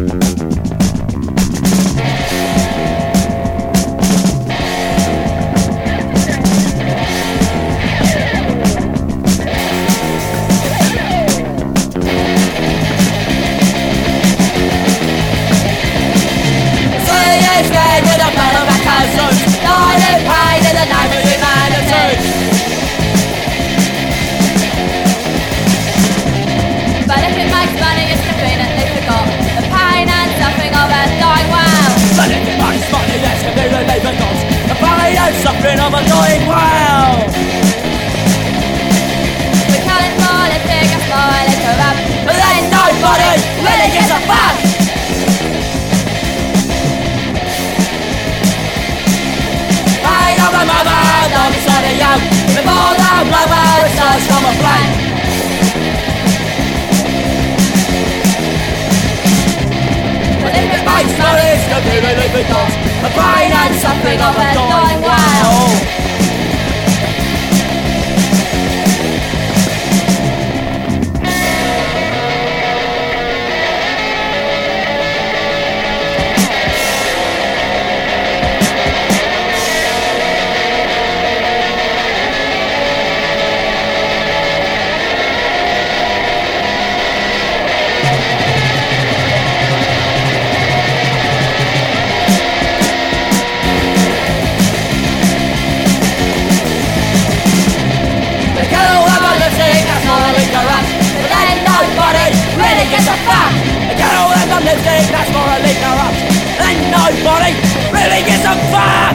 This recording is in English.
Suffering of a going wild. We call it politics, spoil it, corrupt, but then nobody really gives a fuck. Pain of the mother, dogs of the young, before the blubber starts from a flame. But if it makes no risk of really big dogs, the pain and suffering of a going wild. Gets a fuck. Get all that lipstick that's morally corrupt, and nobody really gets a fuck.